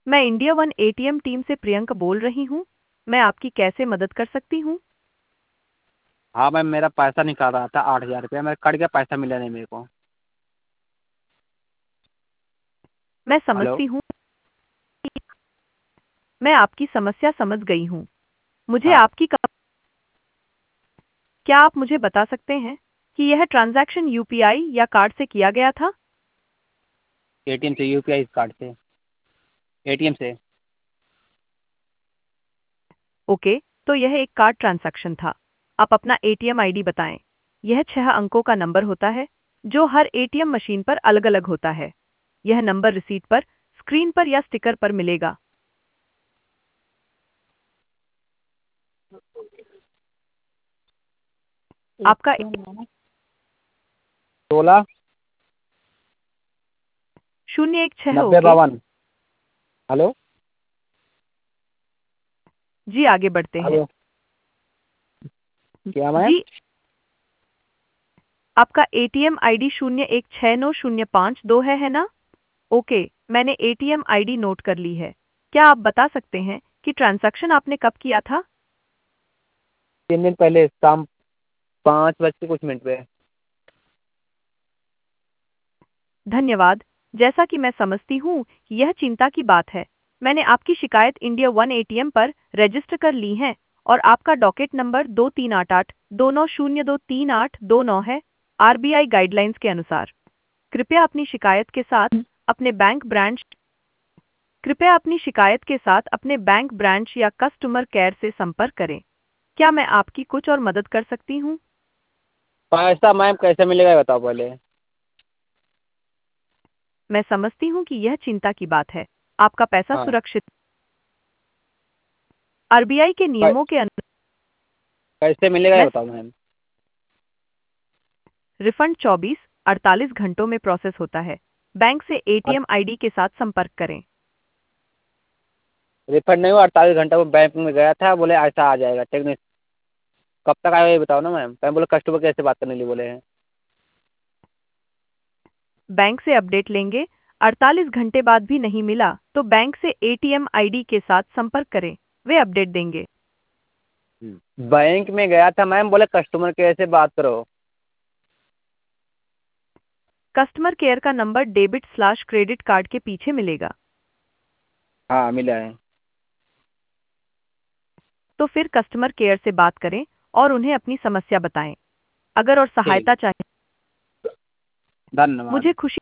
मैं India One ATM team से प्रियंका बोल रही हूँ। मैं आपकी कैसे मदद कर सकती हूँ? हाँ मैम, मेरा पैसा निकाल रहा था 8,000 रुपया, मेरा कट गया, पैसा मिला नहीं मेरे को। मैं हेलो। समझती हूँ। मैं आपकी समस्या समझ गई हूँ। मुझे हाँ। आपकी क्या आप मुझे बता सकते हैं कि यह ट्रांजैक्शन यूपीआई या कार्ड से किया गया था? एटीएम से, यूपीआई कार्ड से, एटीएम से। ओके, तो यह एक कार्ड ट्रांजैक्शन था। आप अपना एटीएम आईडी बताएं। यह 6 अंकों का नंबर होता है जो हर एटीएम मशीन पर अलग-अलग होता है। यह नंबर रिसीट पर, स्क्रीन पर या स्टिकर पर मिलेगा। आपका 16 016 90 ओके। 52। हेलो। जी आगे बढ़ते हैं। हेलो। क्या मैम? जी, आपका एटीएम आईडी 016905 2 है ना? ओके, मैंने एटीएम आईडी नोट कर ली है। क्या आप बता सकते हैं कि ट्रांजैक्शन आपने कब किया था? 3 दिन पहले, शाम 5 बज के कुछ मिनट पे। धन्यवाद। जैसा कि मैं समझती हूँ कि यह चिंता की बात है। मैंने आपकी शिकायत इंडिया वन एटीएम पर रजिस्टर कर ली है और आपका डॉकेट नंबर 238829023829 है। आरबीआई गाइडलाइंस के अनुसार कृपया अपनी शिकायत के साथ अपने बैंक ब्रांच कृपया अपनी शिकायत के साथ अपने बैंक ब्रांच या कस्टमर केयर से संपर्क करें। क्या मैं आपकी कुछ और मदद कर सकती हूँ? पैसा मैम कैसे मिलेगा ये बताओ पहले। मैं समझती हूँ कि यह चिंता की बात है। आपका पैसा हाँ। सुरक्षित आरबीआई के कै- नियमों के अनुसार कैसे मिलेगा ये मैं बताओ मैम। रिफंड 24-48 घंटों में प्रोसेस होता है। बैंक से एटीएम आईडी के साथ संपर्क करें। रिफंड नहीं हुआ, 48 घंटा वो बैंक में गया था, बोले ऐसा आ जाएगा टेक्निक। कब तक आएगा ये बताओ ना मैम, मैं बोले कस्टमर केयर से बात करने के लिए बोले हैं। बैंक से अपडेट लेंगे। 48 घंटे बाद भी नहीं मिला तो बैंक से एटीएम आईडी के साथ संपर्क करें। वे अपडेट देंगे। बैंक में गया था मैम, बोले कस्टमर केयर से बात करो। कस्टमर केयर का नंबर डेबिट/क्रेडिट कार्ड के पीछे मिलेगा। हाँ मिला है। तो फिर कस्टमर केयर से बात करें और उन्हें अपनी समस्या बताएं। अगर और ठीक सहायता है। चाहिए धन्यवाद। मुझे खुशी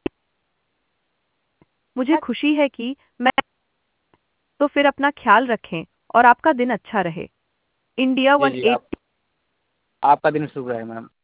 मुझे खुशी है कि मैं तो फिर अपना ख्याल रखें और आपका दिन अच्छा रहे। India G one G, at आपका दिन शुभ रहे मैम।